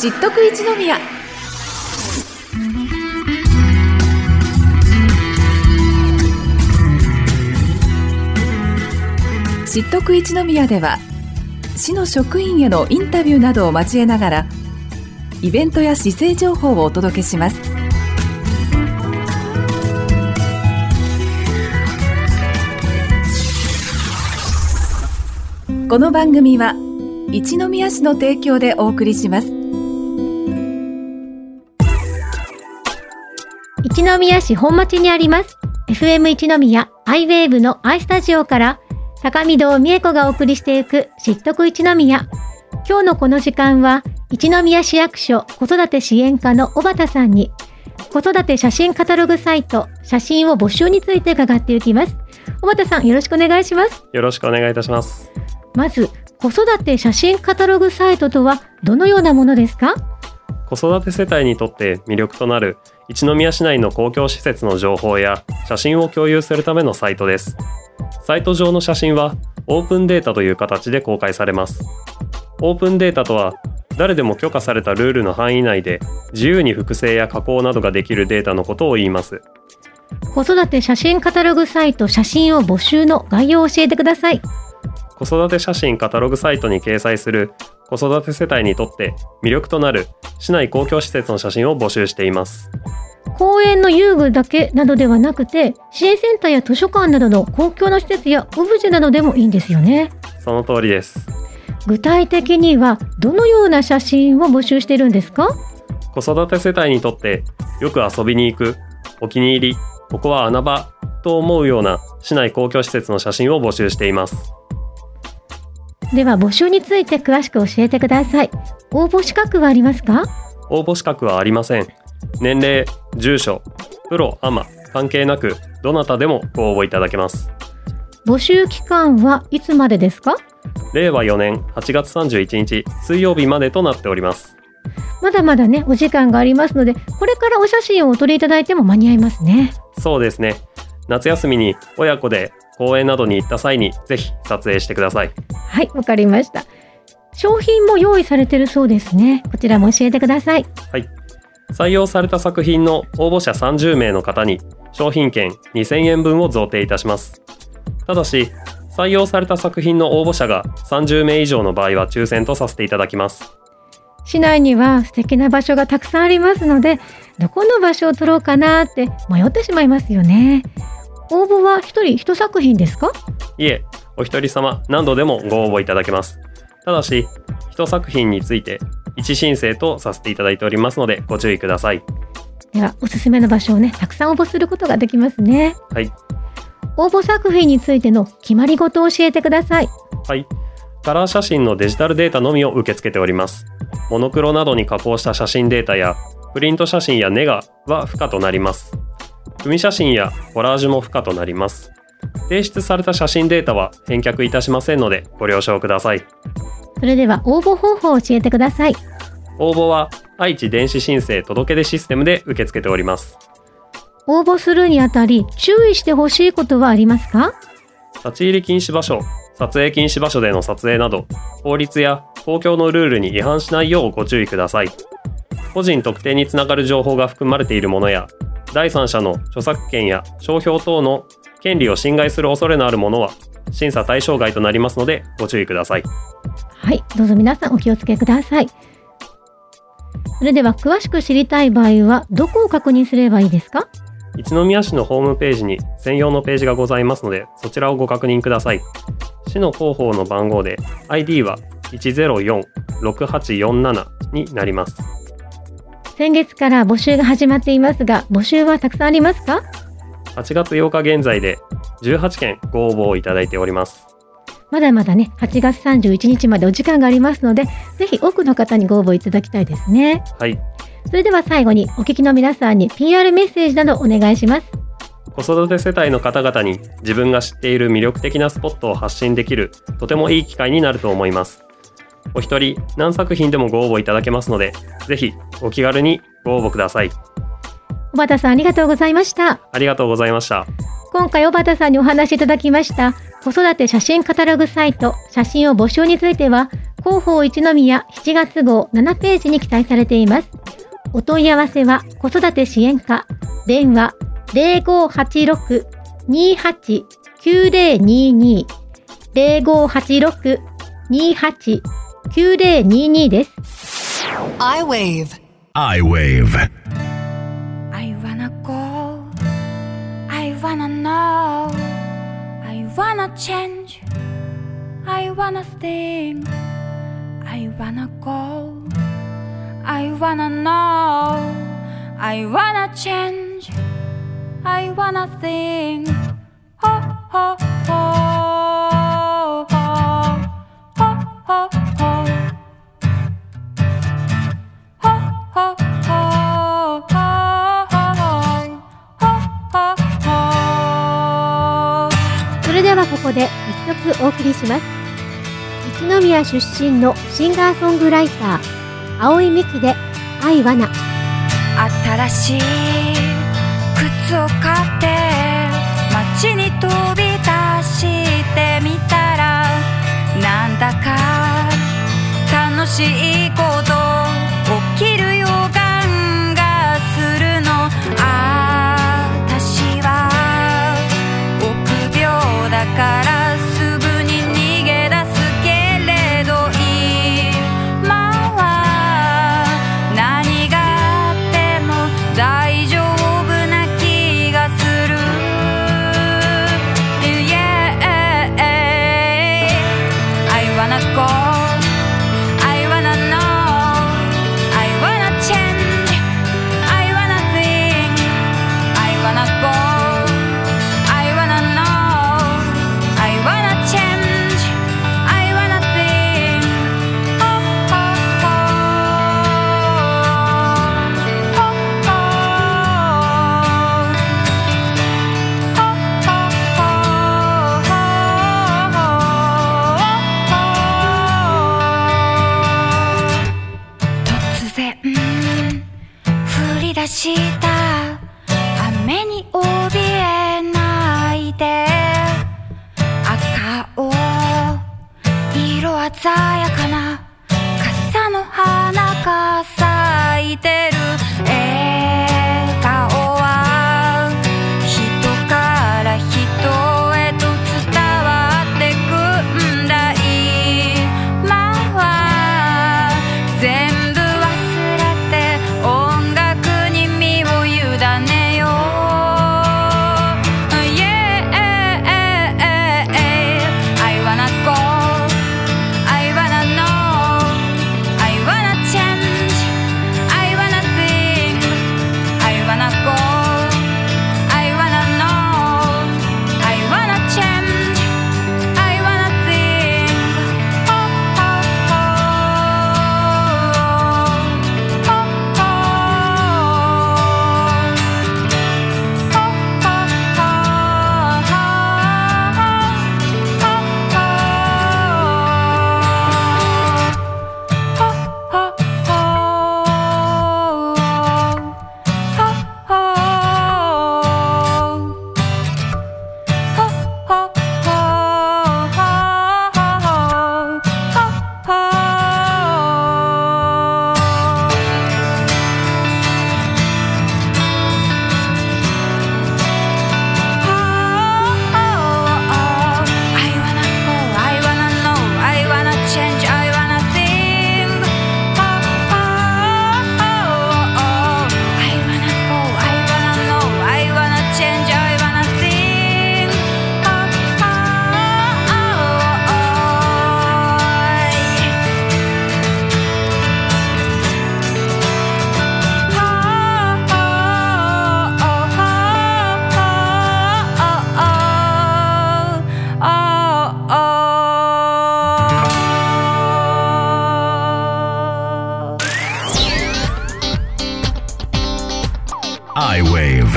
知っとく一宮。知っとく一宮では、市の職員へのインタビューなどを交えながらイベントや市政情報をお届けします。この番組は一宮市の提供でお送りします。 一宮市本町にあります FM 一宮アイウェーブの i スタジオから高見堂美恵子がお送りしていく知っとく一宮。今日のこの時間は一宮市役所子育て支援課の小畑さんに子育て写真カタログサイト写真を募集について伺っていきます。小畑さん、よろしくお願いします。 よろしくお願いいたします。 まず子育て写真カタログサイトとはどのようなものですか？ 子育て世帯にとって魅力となる一宮市内の公共施設の情報や写真を共有するためのサイトです。サイト上の写真はオープンデータという形で公開されます。オープンデータとは誰でも許可されたルールの範囲内で自由に複製や加工などができるデータのことを言います。 子育て写真カタログサイト写真を募集の概要を教えてください。 子育て写真カタログサイトに掲載する子育て世帯にとって魅力となる市内公共施設の写真を募集しています。 公園の遊具だけなどではなくて支援センターや図書館などの公共の施設やオブジェなどでもいいんですよね。 その通りです。 具体的にはどのような写真を募集しているんですか？ 子育て世帯にとってよく遊びに行く、お気に入り、ここは穴場と思うような市内公共施設の写真を募集しています。 では募集について詳しく教えてください。応募資格はありますか？ 応募資格はありません。年齢、住所、プロ、アマ関係なくどなたでもご応募いただけます。 募集期間はいつまでですか？ 令和4年8月31日水曜日までとなっております。 まだまだねお時間がありますので、これからお写真をお撮りいただいても間に合いますね。 そうですね。夏休みに親子で公園などに行った際にぜひ撮影してください。 はい、わかりました。商品も用意されているそうですね。こちらも教えてください。 はい。採用された作品の応募者30名の方に商品券2000円分を贈呈いたします。ただし採用された作品の応募者が30名以上の場合は抽選とさせていただきます。 市内には素敵な場所がたくさんありますので、どこの場所を取ろうかなって迷ってしまいますよね。応募は一人一作品ですか？ いえ、お一人様何度でもご応募いただけます。ただし一作品について一申請とさせていただいておりますのでご注意ください。 ではおすすめの場所をねたくさん応募することができますね。 はい。 応募作品についての決まり事を教えてください。 はい。カラー写真のデジタルデータのみを受け付けております。モノクロなどに加工した写真データやプリント写真やネガは不可となります。組写真やコラージュも不可となります。提出された写真データは返却いたしませんのでご了承ください。 それでは応募方法を教えてください。 応募は愛知電子申請届出システムで受け付けております。 応募するにあたり注意してほしいことはありますか？ 立ち入り禁止場所、撮影禁止場所での撮影など法律や公共のルールに違反しないようご注意ください。個人特定につながる情報が含まれているものや第三者の著作権や商標等の権利を侵害する恐れのあるものは審査対象外となりますのでご注意ください。 はい、どうぞ皆さんお気をつけください。それでは詳しく知りたい場合はどこを確認すればいいですか？ 一宮市のホームページに専用のページがございますのでそちらをご確認ください。市の広報の番号で ID は104-6847になります。 先月から募集が始まっていますが、募集はたくさんありますか ？8月8日現在で18件ご応募をいただいております。 まだまだね、8月31日までお時間がありますので、ぜひ多くの方にご応募いただきたいですね。 はい。 それでは最後にお聞きの皆さんに PR メッセージなどお願いします。 子育て世帯の方々に自分が知っている魅力的なスポットを発信できるとてもいい機会になると思います。お一人何作品でもご応募いただけますので、ぜひお気軽にご応募ください。 小畑さんありがとうございました。 ありがとうございました。 今回小畑さんにお話しいただきました子育て写真カタログサイト写真を募集については広報一宮7月号7ページに記載されています。お問い合わせは子育て支援課、電話 0586-289022 0586-289022 です。 I-Wave I wanna go, I wanna know, I wanna change, I wanna think, I wanna go, I wanna know, I wanna change, I wanna think. Ho ho ho ho ho ho ho. それではここで一曲お送りします。一宮出身のシンガーソングライター青井美樹で愛はな。 新しい靴を買って街に飛び出してみたら、なんだか楽しいこと起きる予感がするの。私は臆病だからすぐに逃げ出すけれど、今は何があっても大丈夫な気がする。 Yeah, I wanna go, I wanna know, I wanna change, I wanna think, I wanna go, I wanna know, I wanna change, I wanna think. Oh, oh, oh. Oh, oh. Oh, oh, oh. 突然降り出した雨に怯えないで、赤を色鮮やかな傘の花が咲いてる。笑顔は人から人へと伝わってくんだ。今は全部忘れて音楽に身を委ねよう。 Yeah, I wanna go, I wanna know, I wanna change, I wanna think, I wanna go, I wanna know, I wanna change, I wanna think. Oh, oh, oh. Oh, oh. Oh, I-Wave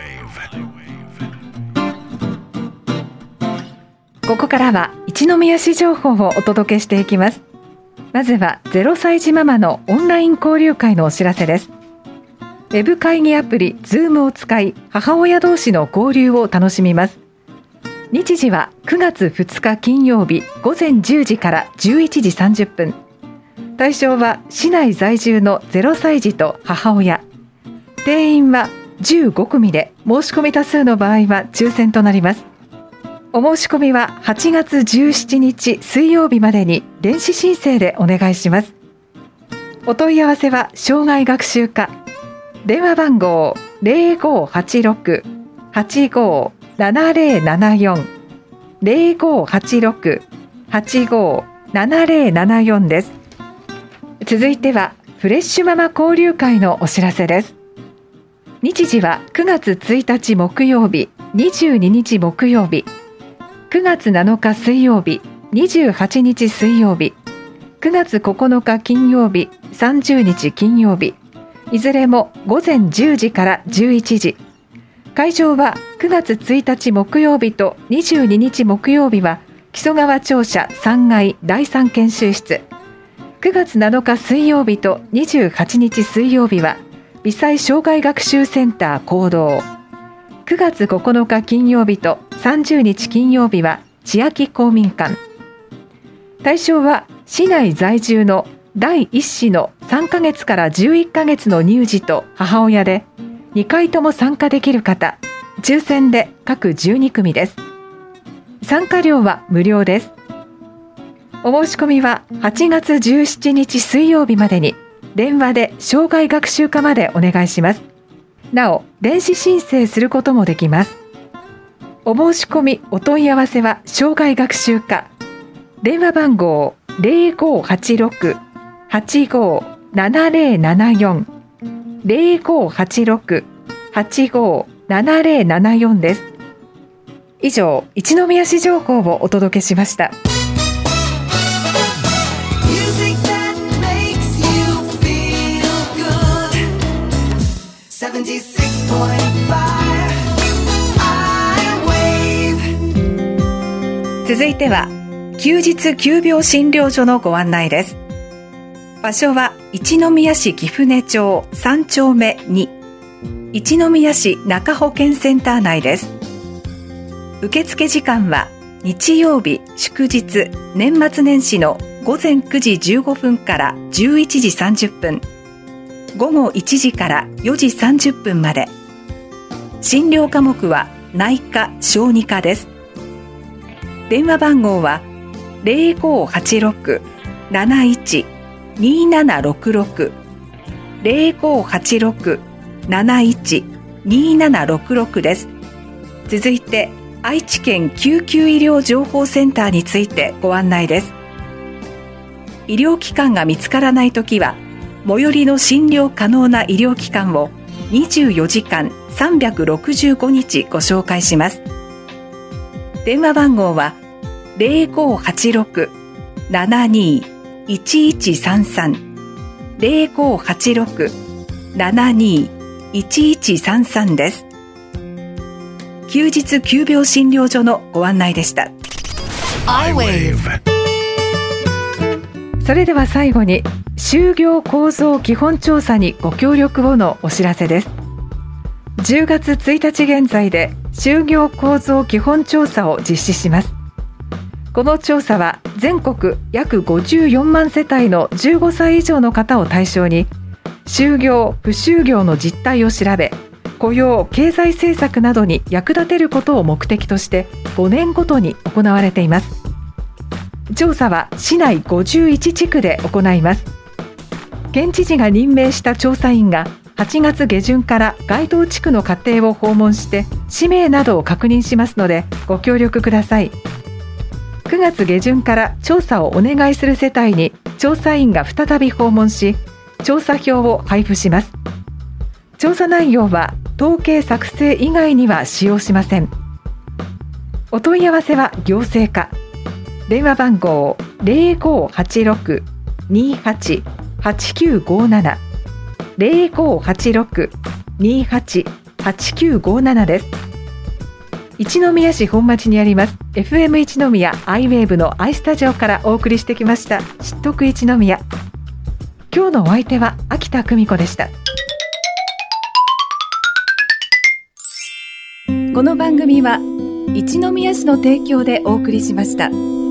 ここからは一宮市情報をお届けしていきます。まずは0歳児ママのオンライン交流会のお知らせです。ウェブ会議アプリ Zoom を使い、母親同士の交流を楽しみます。 日時は9月2日金曜日午前10時から11時30分。対象は市内在住の0歳児と母親。定員は15組で、申し込み多数の場合は抽選となります。お申し込みは8月17日水曜日までに電子申請でお願いします。お問い合わせは障害学習課、電話番号 0586-857074 0586-857074 です。続いてはフレッシュママ交流会のお知らせです。日時は9月1日木曜日、22日木曜日、9月7日水曜日、28日水曜日、9月9日金曜日、30日金曜日、いずれも午前10時から11時。会場は9月1日木曜日と22日木曜日は木曽川庁舎3階第3研修室。9月7日水曜日と28日水曜日は微細障害学習センター講堂。9月9日金曜日と30日金曜日は千秋公民館。対象は市内在住の第1子の3ヶ月から11ヶ月の乳児と母親で2回とも参加できる方、抽選で各12組です。参加料は無料です。お申し込みは8月17日水曜日までに電話で障害学習課までお願いします。なお、電子申請することもできます。お申し込みお問い合わせは障害学習課、電話番号 0586-857074 0586-857074 です。以上、一宮市情報をお届けしました。続いては休日急病診療所のご案内です。場所は一宮市貴船町3丁目2、一宮市中保健センター内です。受付時間は日曜日、祝日、年末年始の午前9時15分から11時30分、午後1時から4時30分まで。診療科目は内科・小児科です。電話番号は 0586-71-2766 0586-71-2766 です。続いて愛知県救急医療情報センターについてご案内です。医療機関が見つからないときは最寄りの診療可能な医療機関を24時間365日ご紹介します。電話番号は 0586-72-1133 0586-72-1133 です。休日急病診療所のご案内でした。 I-Wave。 それでは最後に就業構造基本調査にご協力をのお知らせです。10月1日現在で就業構造基本調査を実施します。この調査は全国約54万世帯の15歳以上の方を対象に就業・不就業の実態を調べ、雇用・経済政策などに役立てることを目的として5年ごとに行われています。調査は市内51地区で行います。県知事が任命した調査員が8月下旬から該当地区の家庭を訪問して氏名などを確認しますのでご協力ください。9月下旬から調査をお願いする世帯に調査員が再び訪問し、調査票を配布します。調査内容は統計作成以外には使用しません。お問い合わせは行政課、電話番号 0586-288957 0586-288957 です。一宮市本町にあります FM 一宮 I-Wave の I スタジオからお送りしてきました知得一宮。今日のお相手は秋田久美子でした。この番組は一宮市の提供でお送りしました。